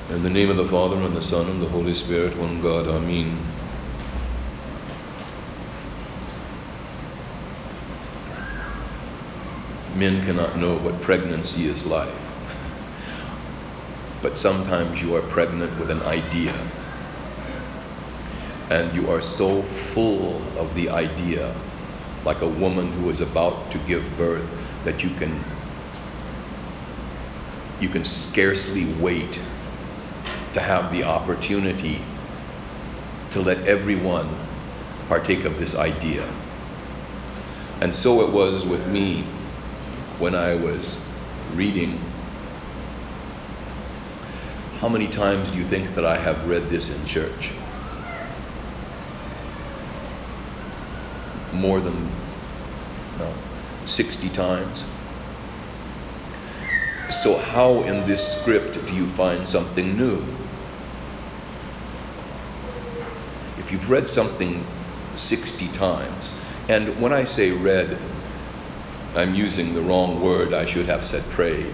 In the name of the Father, and the Son, and the Holy Spirit, one God, Amen. Men cannot know what pregnancy is like, but sometimes you are pregnant with an idea, and you are so full of the idea, like a woman who is about to give birth, that you can scarcely wait to have the opportunity to let everyone partake of this idea. And so it was with me when I was reading. How many times do you think that I have read this in church? More than 60 times. So how in this script do you find something new? If you've read something 60 times, and when I say read, I'm using the wrong word, I should have said prayed.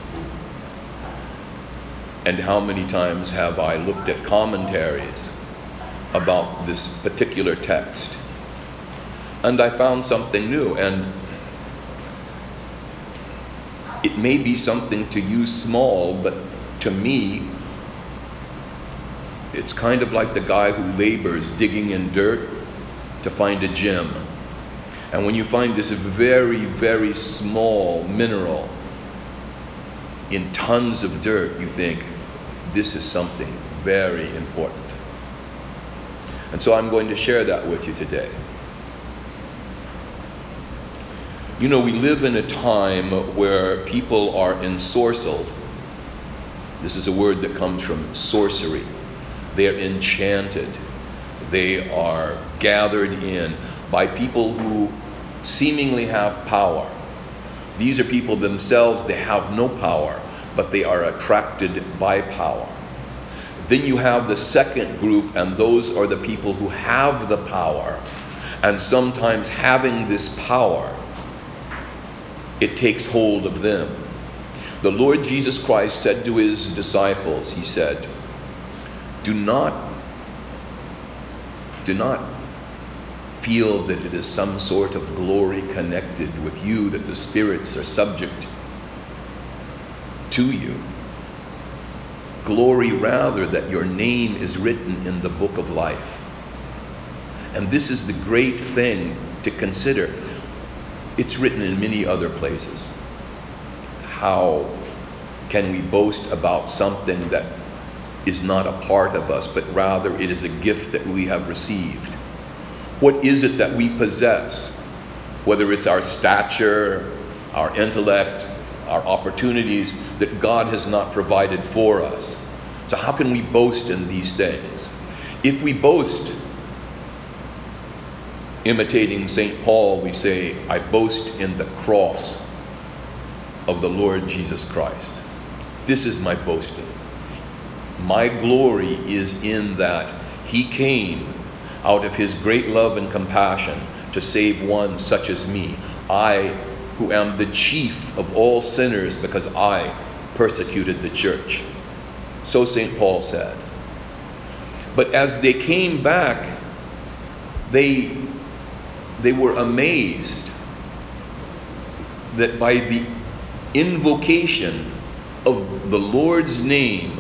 And how many times have I looked at commentaries about this particular text? And I found something new, and it may be something to you small, but to me, it's kind of like the guy who labors digging in dirt to find a gem. And when you find this very, very small mineral in tons of dirt, you think, this is something very important. And so I'm going to share that with you today. You know, we live in a time where people are ensorcelled. This is a word that comes from sorcery. They're enchanted. They are gathered in by people who seemingly have power. These are people themselves, they have no power, but they are attracted by power. Then you have the second group, and those are the people who have the power. And sometimes having this power, it takes hold of them. The Lord Jesus Christ said to his disciples, he said, do not feel that it is some sort of glory connected with you, that the spirits are subject to you. Glory rather that your name is written in the book of life. And this is the great thing to consider. It's written in many other places. How can we boast about something that is not a part of us, but rather it is a gift that we have received? What is it that we possess? Whether it's our stature, our intellect, our opportunities that God has not provided for us. So how can we boast in these things? If we boast, imitating St. Paul, we say, I boast in the cross of the Lord Jesus Christ. This is my boasting. My glory is in that he came out of his great love and compassion to save one such as me. I, who am the chief of all sinners, because I persecuted the church. So St. Paul said. But as they came back, they were amazed that by the invocation of the Lord's name,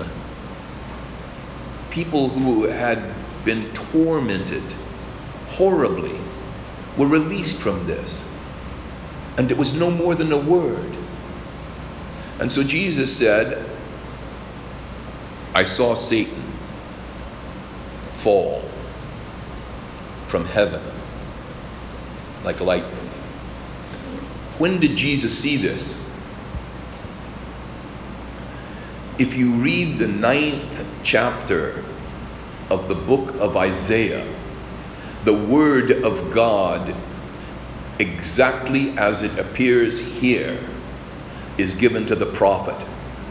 people who had been tormented horribly were released from this. And it was no more than a word. And so Jesus said, I saw Satan fall from heaven like lightning. When did Jesus see this? If you read the 9th chapter of the book of Isaiah, the word of God, exactly as it appears here, is given to the prophet.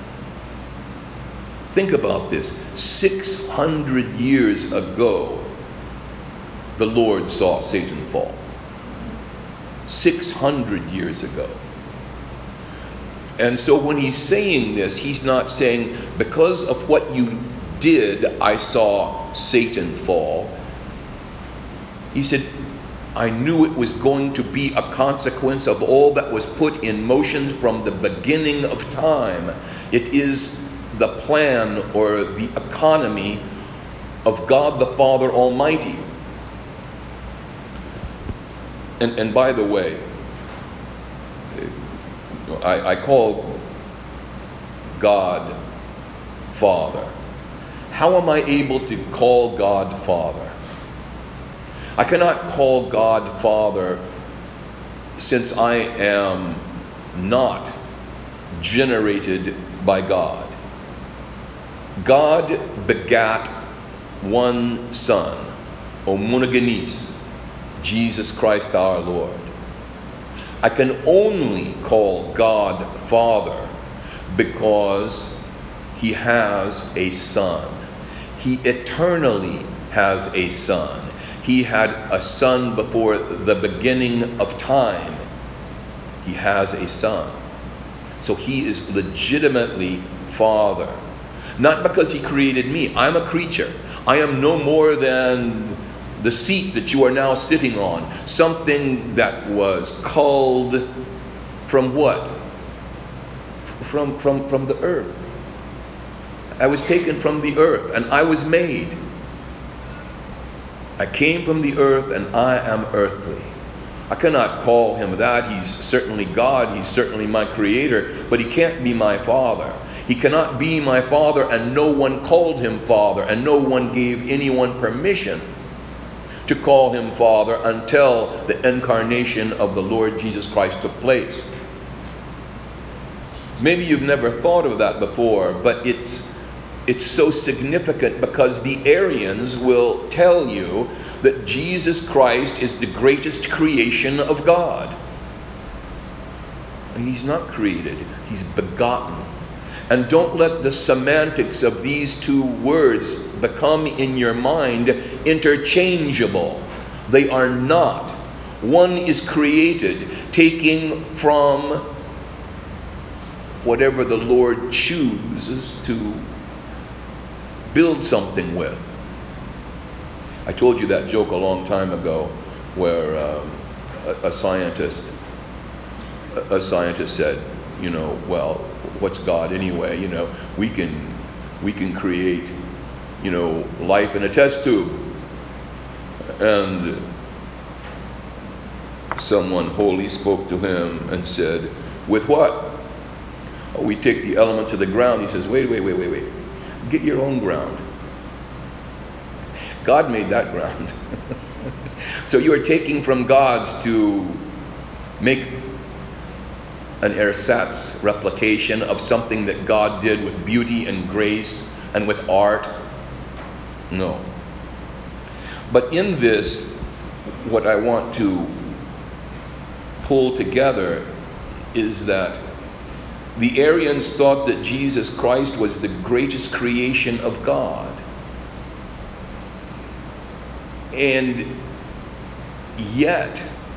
Think about this. 600 years ago, the Lord saw Satan fall. 600 years ago. And so when he's saying this, he's not saying, because of what you did, I saw Satan fall. He said, I knew it was going to be a consequence of all that was put in motion from the beginning of time. It is the plan or the economy of God the Father Almighty. And by the way, I call God Father. How am I able to call God Father? I cannot call God Father since I am not generated by God. God begat one Son, homogenes, Jesus Christ our Lord. I can only call God Father because He has a Son. He eternally has a Son. He had a Son before the beginning of time. He has a Son. So He is legitimately Father. Not because He created me. I'm a creature. I am no more than the seat that you are now sitting on. Something that was culled from what? From the earth. I was taken from the earth and I was made. I came from the earth and I am earthly. I cannot call Him that. He's certainly God. He's certainly my creator, but He can't be my Father. He cannot be my Father, and no one called Him Father, and no one gave anyone permission to call Him Father until the incarnation of the Lord Jesus Christ took place. Maybe you've never thought of that before, but it's so significant because the Arians will tell you that Jesus Christ is the greatest creation of God. And He's not created, He's begotten. And don't let the semantics of these two words become in your mind interchangeable. They are not. One is created, taking from whatever the Lord chooses to build something with. I told you that joke a long time ago where a scientist said, well, what's God anyway? We can create, life in a test tube. And someone holy spoke to him and said, with what? Oh, we take the elements of the ground. He says, wait. Get your own ground. God made that ground. So you are taking from God's to make an ersatz replication of something that God did with beauty and grace and with art. No. But in this, what I want to pull together is that the Arians thought that Jesus Christ was the greatest creation of God. And yet,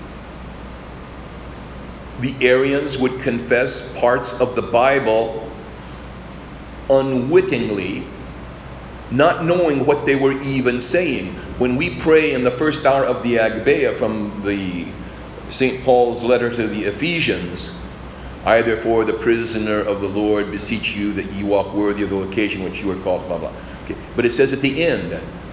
the Arians would confess parts of the Bible unwittingly, not knowing what they were even saying. When we pray in the first hour of the Agpeya from the St. Paul's letter to the Ephesians, I therefore, the prisoner of the Lord, beseech you that ye walk worthy of the occasion which you are called, blah, blah. Okay. But it says at the end,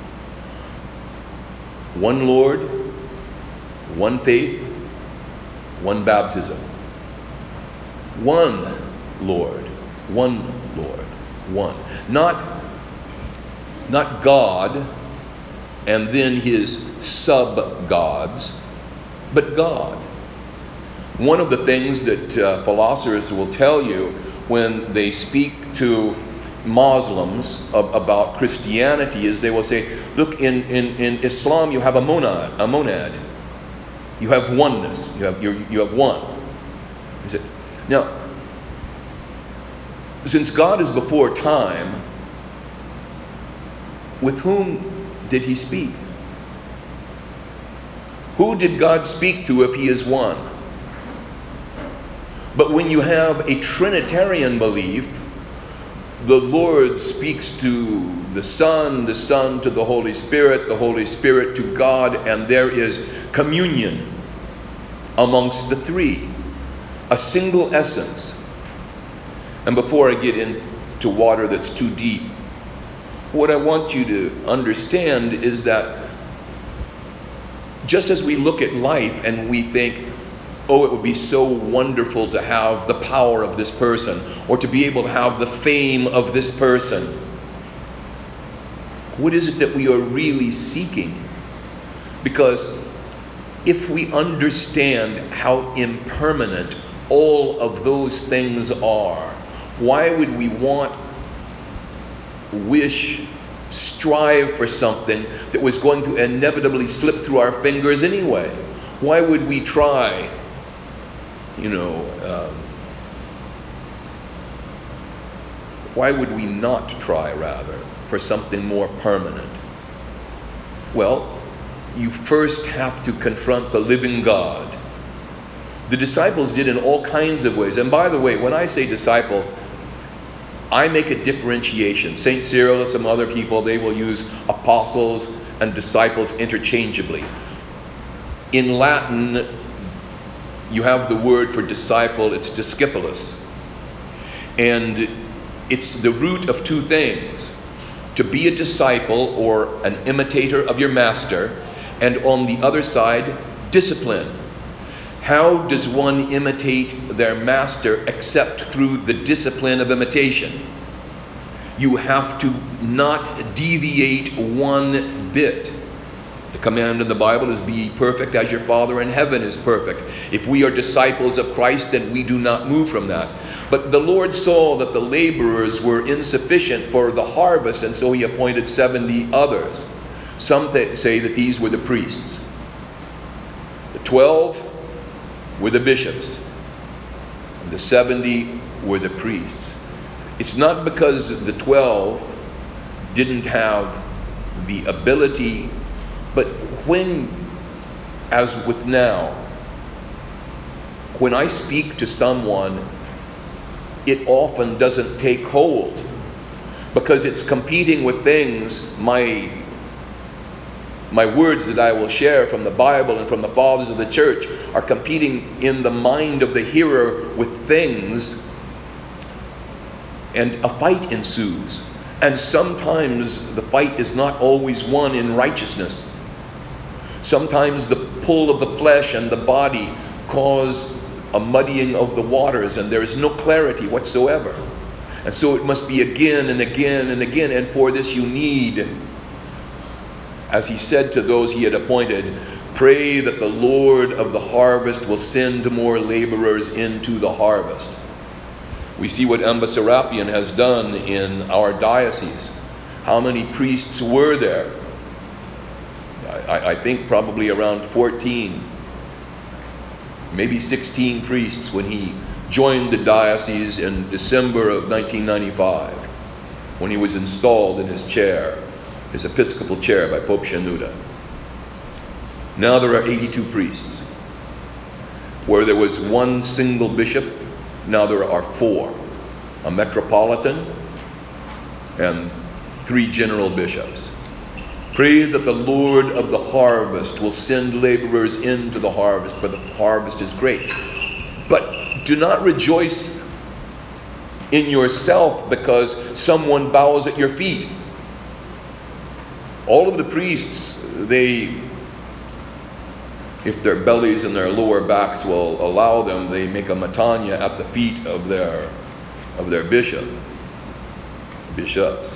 one Lord, one faith, one baptism. One Lord, one. Not God and then His sub-gods, but God. One of the things that philosophers will tell you when they speak to Muslims about Christianity is they will say, look, in Islam you have a monad. You have oneness. You have one. Now, since God is before time, with whom did He speak? Who did God speak to if He is one? But when you have a Trinitarian belief, the Lord speaks to the Son to the Holy Spirit to God, and there is communion amongst the three, a single essence. And before I get into water that's too deep, what I want you to understand is that just as we look at life and we think, oh, it would be so wonderful to have the power of this person, or to be able to have the fame of this person, what is it that we are really seeking? Because if we understand how impermanent all of those things are, why would we want, wish, strive for something that was going to inevitably slip through our fingers anyway? Why would we try, why would we not try, rather, for something more permanent? Well, you first have to confront the living God. The disciples did in all kinds of ways. And by the way, when I say disciples, I make a differentiation. St. Cyril and some other people, they will use apostles and disciples interchangeably. In Latin, you have the word for disciple, it's discipulos. And it's the root of two things: to be a disciple or an imitator of your master, and on the other side, discipline. How does one imitate their master except through the discipline of imitation? You have to not deviate one bit. The command in the Bible is, be ye perfect as your Father in heaven is perfect. If we are disciples of Christ, then we do not move from that. But the Lord saw that the laborers were insufficient for the harvest, and so he appointed 70 others. Some say that these were the priests. The 12 were the bishops. And the 70 were the priests. It's not because the 12 didn't have the ability, but when, as with now, when I speak to someone, it often doesn't take hold because it's competing with things, my words that I will share from the Bible and from the fathers of the church are competing in the mind of the hearer with things, and a fight ensues. And sometimes the fight is not always won in righteousness. Sometimes the pull of the flesh and the body cause a muddying of the waters, and there is no clarity whatsoever. And so it must be again and again and again. And for this you need, as he said to those he had appointed, pray that the Lord of the harvest will send more laborers into the harvest. We see what Emba Serapion has done in our diocese. How many priests were there? I think probably around 14, maybe 16 priests when he joined the diocese in December of 1995, when he was installed in his chair, his episcopal chair by Pope Shenouda. Now there are 82 priests. Where there was one single bishop, now there are 4. A metropolitan and 3 general bishops. Pray that the Lord of the harvest will send laborers into the harvest, for the harvest is great. But do not rejoice in yourself because someone bows at your feet. All of the priests, if their bellies and their lower backs will allow them, they make a matanya at the feet of their bishops.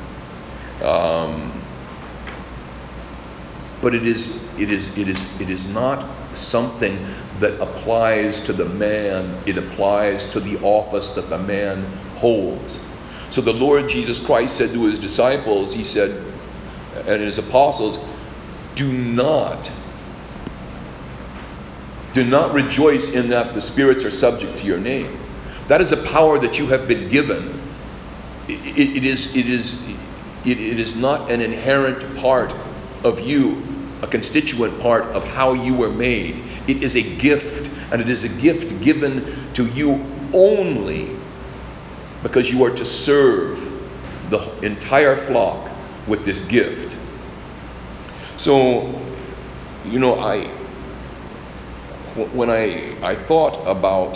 But it is not something that applies to the man. It applies to the office that the man holds. So the Lord Jesus Christ said to his disciples, he said, and his apostles, do not rejoice in that the spirits are subject to your name. That is a power that you have been given. It is not an inherent part of you, a constituent part of how you were made. It is a gift, And it is a gift given to you only because you are to serve the entire flock with this gift. So, when I thought about,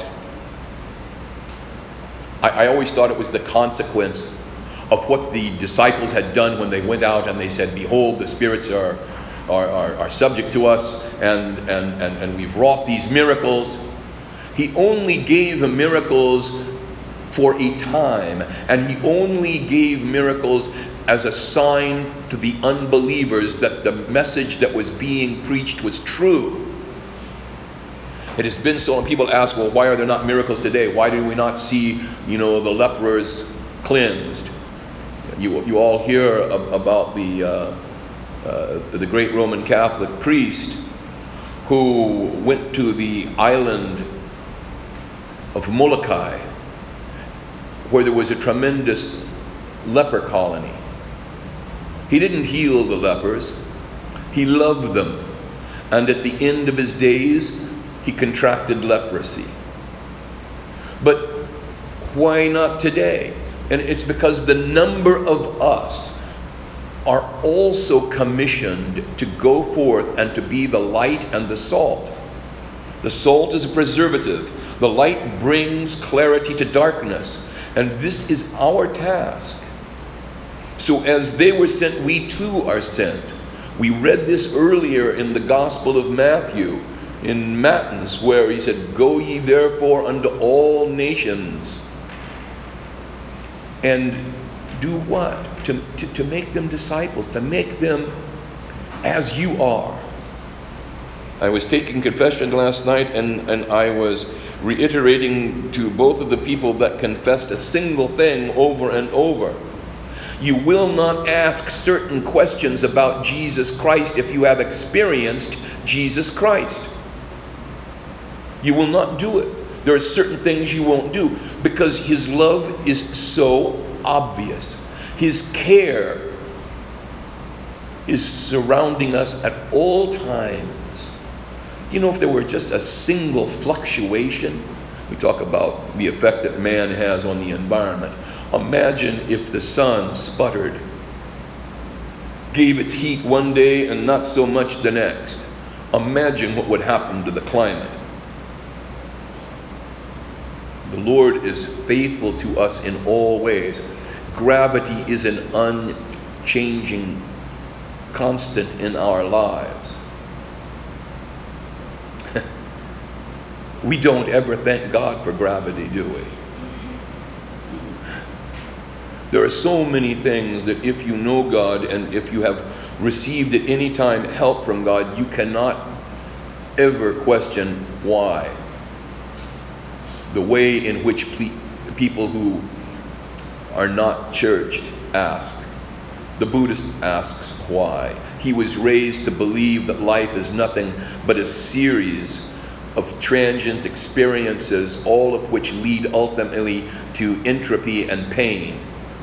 I always thought it was the consequence of what the disciples had done when they went out and they said, "Behold, the spirits are subject to us, and we've wrought these miracles." He only gave miracles for a time, and he only gave miracles as a sign to the unbelievers that the message that was being preached was true. It has been so, and people ask, well, why are there not miracles today? Why do we not see, the lepers cleansed? You all hear about the great Roman Catholic priest who went to the island of Molokai, where there was a tremendous leper colony. He didn't heal the lepers. He loved them. And at the end of his days, he contracted leprosy. But why not today? And it's because the number of us are also commissioned to go forth and to be the light and the salt. The salt is a preservative. The light brings clarity to darkness. And this is our task. So as they were sent, we too are sent. We read this earlier in the Gospel of Matthew, in Matins, where he said, "Go ye therefore unto all nations." And do what? To make them disciples, to make them as you are. I was taking confession last night, and I was reiterating to both of the people that confessed a single thing over and over. You will not ask certain questions about Jesus Christ if you have experienced Jesus Christ. You will not do it. There are certain things you won't do because his love is so obvious. His care is surrounding us at all times. If there were just a single fluctuation, we talk about the effect that man has on the environment. Imagine if the sun sputtered, gave its heat one day and not so much the next. Imagine what would happen to the climate. The Lord is faithful to us in all ways. Gravity is an unchanging constant in our lives. We don't ever thank God for gravity, do we? There are so many things that if you know God and if you have received at any time help from God, you cannot ever question why. The way in which people who are not churched ask. The Buddhist asks why. He was raised to believe that life is nothing but a series of transient experiences, all of which lead ultimately to entropy and pain.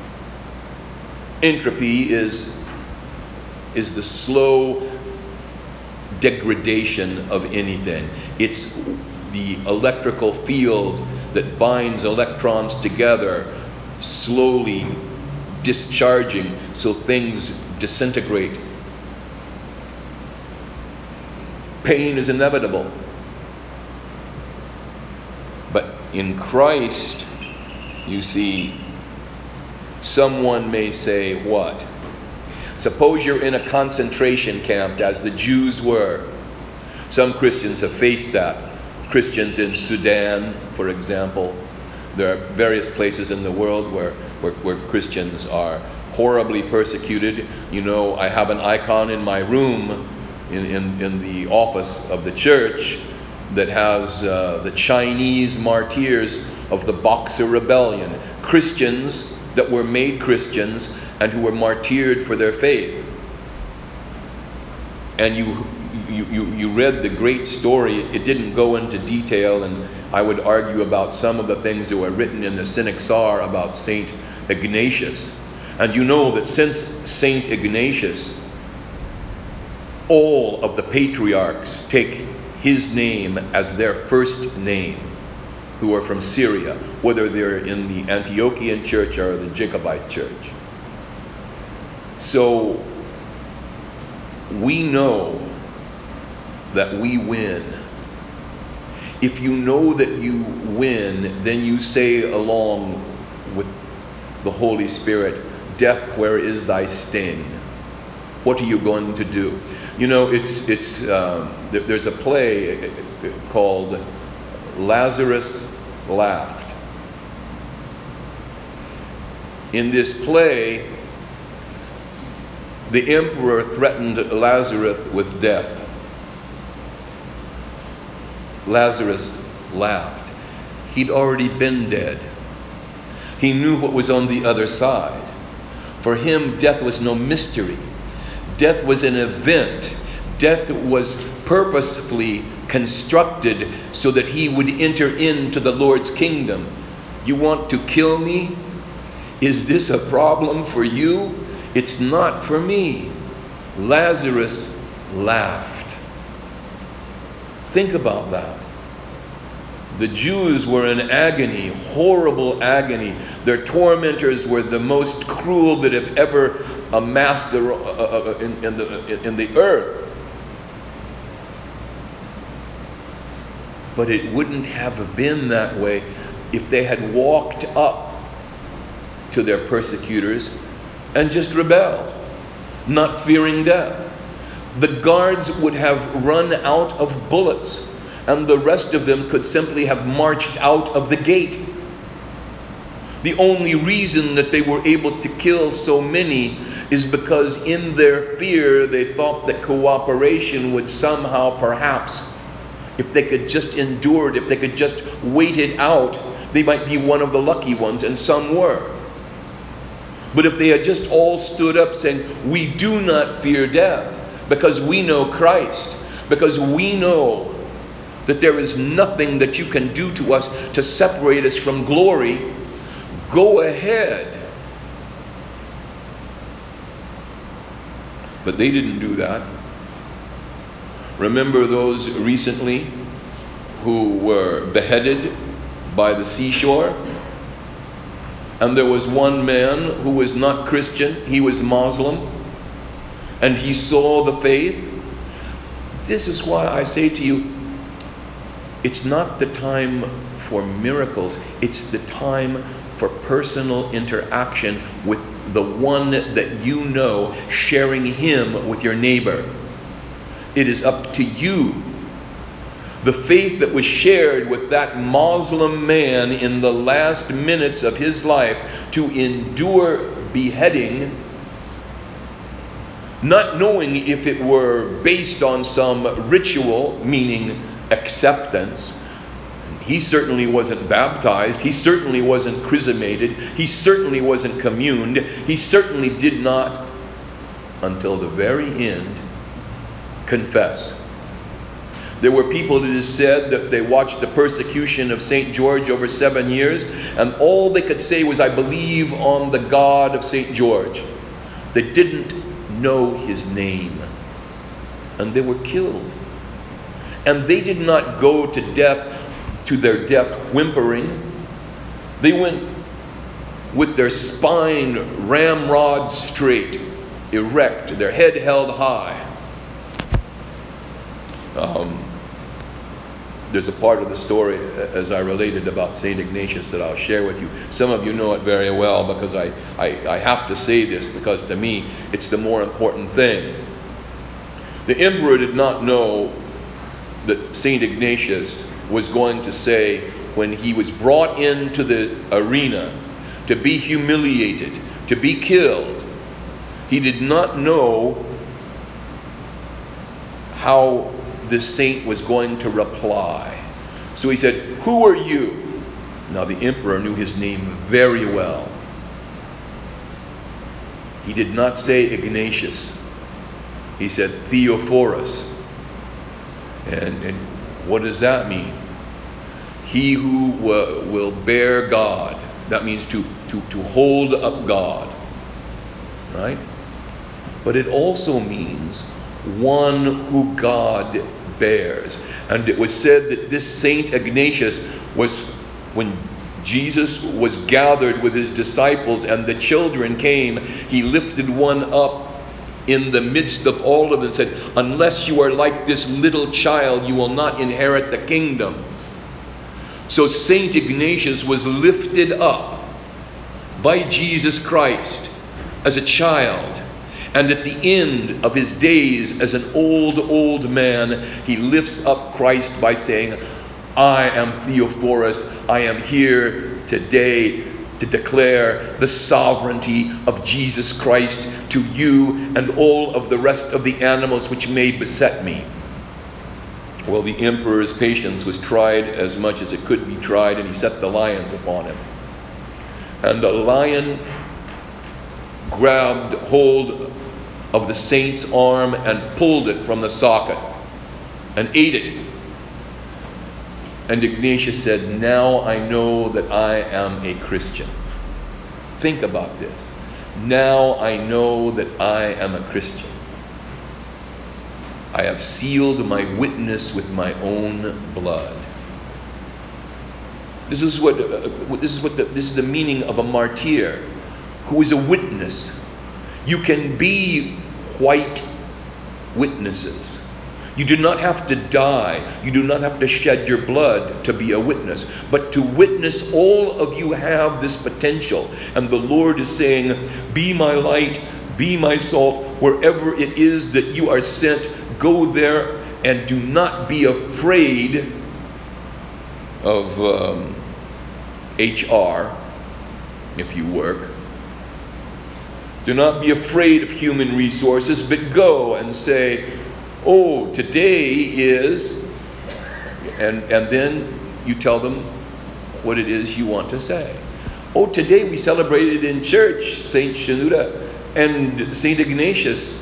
Entropy is the slow degradation of anything. It's the electrical field that binds electrons together, slowly discharging so things disintegrate. Pain is inevitable. But in Christ, you see, someone may say, what? Suppose you're in a concentration camp, as the Jews were. Some Christians have faced that. Christians in Sudan, for example. There are various places in the world where Christians are horribly persecuted. I have an icon in my room in the office of the church that has the Chinese martyrs of the Boxer Rebellion. Christians that were made Christians and who were martyred for their faith. And you read the great story. It didn't go into detail, and I would argue about some of the things that were written in the Synaxar about Saint Ignatius. And you know that since Saint Ignatius, all of the patriarchs take his name as their first name, who are from Syria, whether they're in the Antiochian church or the Jacobite church. So we know that we win. If you know that you win, then you say along with the Holy Spirit, "Death, where is thy sting? What are you going to do?" You know, there's a play called Lazarus Laughed. In this play, the emperor threatened Lazarus with death. Lazarus laughed. He'd already been dead. He knew what was on the other side. For him, death was no mystery. Death was an event. Death was purposefully constructed so that he would enter into the Lord's kingdom. You want to kill me? Is this a problem for you? It's not for me. Lazarus laughed. Think about that. The Jews were in agony, horrible agony. Their tormentors were the most cruel that have ever amassed in the earth. But it wouldn't have been that way if they had walked up to their persecutors and just rebelled, not fearing death. The guards would have run out of bullets, and the rest of them could simply have marched out of the gate. The only reason that they were able to kill so many is because in their fear they thought that cooperation would somehow, perhaps, if they could just endure it, if they could just wait it out, they might be one of the lucky ones, and some were. But if they had just all stood up saying, "We do not fear death, because we know Christ, because we know that there is nothing that you can do to us to separate us from glory," go ahead. But they didn't do that. Remember those recently who were beheaded by the seashore? And there was one man who was not Christian, he was Muslim, and he saw the faith. This is why I say to you, it's not the time for miracles, it's the time for personal interaction with the one that you know, sharing him with your neighbor. It is up to you. The faith that was shared with that Muslim man in the last minutes of his life to endure beheading, not knowing if it were based on some ritual, meaning acceptance. He certainly wasn't baptized. He certainly wasn't chrismated. He certainly wasn't communed. He certainly did not, until the very end, confess. There were people, it is said, that they watched the persecution of St. George over 7 years, and all they could say was, "I believe on the God of St. George." They didn't know his name, and they were killed. And they did not go to their death whimpering. They went with their spine ramrod straight, erect, their head held high. There's a part of the story, as I related, about St. Ignatius that I'll share with you. Some of you know it very well, because I have to say this, because to me it's the more important thing. The emperor did not know that St. Ignatius was going to say, when he was brought into the arena to be humiliated, to be killed, he did not know how the saint was going to reply. So he said, "Who are you?" Now the emperor knew his name very well. He did not say Ignatius. He said Theophorus. And what does that mean? He who will bear God. That means to hold up God. Right? But it also means one who God bears. And it was said that this Saint Ignatius was, when Jesus was gathered with his disciples and the children came, he lifted one up in the midst of all of them and said, "Unless you are like this little child, you will not inherit the kingdom." So Saint Ignatius was lifted up by Jesus Christ as a child. And at the end of his days as an old man, he lifts up Christ by saying, "I am Theophorus. I am here today to declare the sovereignty of Jesus Christ to you and all of the rest of the animals which may beset me." Well, the emperor's patience was tried as much as it could be tried, and he set the lions upon him. And the lion grabbed hold of the saint's arm and pulled it from the socket and ate it. And Ignatius said, "Now I know that I am a Christian." Think about this. Now I know that I am a Christian. I have sealed my witness with my own blood. This is the meaning of a martyr, who is a witness. You can be white witnesses. You do not have to die. You do not have to shed your blood to be a witness. But to witness, all of you have this potential. And the Lord is saying, "Be my light, be my salt. Wherever it is that you are sent, go there and do not be afraid of HR, if you work. Do not be afraid of human resources, but go and say, 'Oh, today is,' and then you tell them what it is you want to say. 'Oh, today we celebrated in church Saint Shenouda and Saint Ignatius.'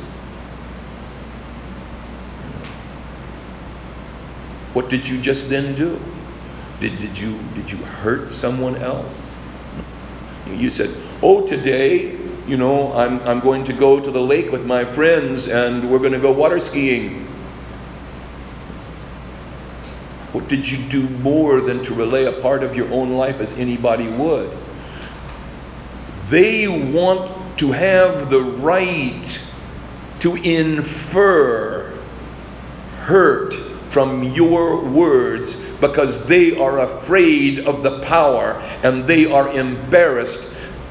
What did you just then do? Did you hurt someone else? You said, 'Oh, today, I'm going to go to the lake with my friends and we're going to go water skiing.' What did you do more than to relay a part of your own life as anybody would? They want to have the right to infer hurt from your words because they are afraid of the power and they are embarrassed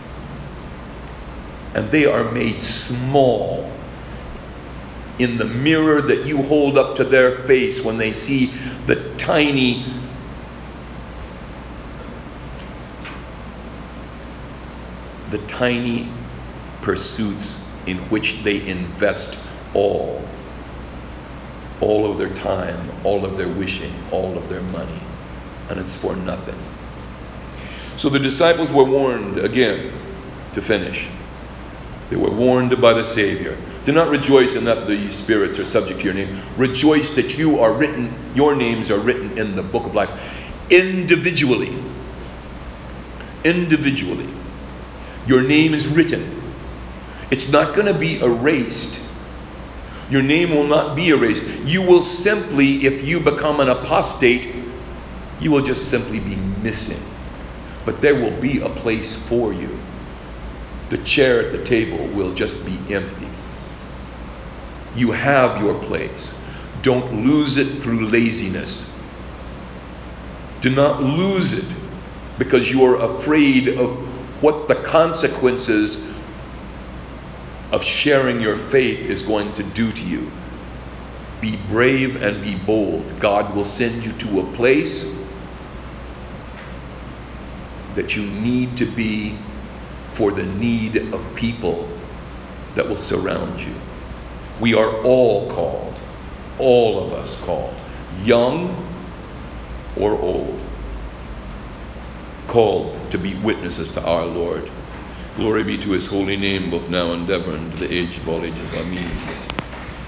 and they are made small in the mirror that you hold up to their face when they see the tiny pursuits in which they invest all of their time, all of their wishing, all of their money, and it's for nothing. So the disciples were warned, again, to finish. They were warned by the Savior. Do not rejoice in that the spirits are subject to your name. Rejoice that your names are written in the book of life. Individually. Your name is written. It's not going to be erased. Your name will not be erased. You will simply, if you become an apostate, you will just simply be missing. But there will be a place for you. The chair at the table will just be empty. You have your place. Don't lose it through laziness. Do not lose it because you are afraid of what the consequences of sharing your faith is going to do to you. Be brave and be bold. God will send you to a place that you need to be for the need of people that will surround you. We are all called, all of us called, young or old, called to be witnesses to our Lord. Glory be to his holy name, both now and ever, and to the age of all ages. Amen.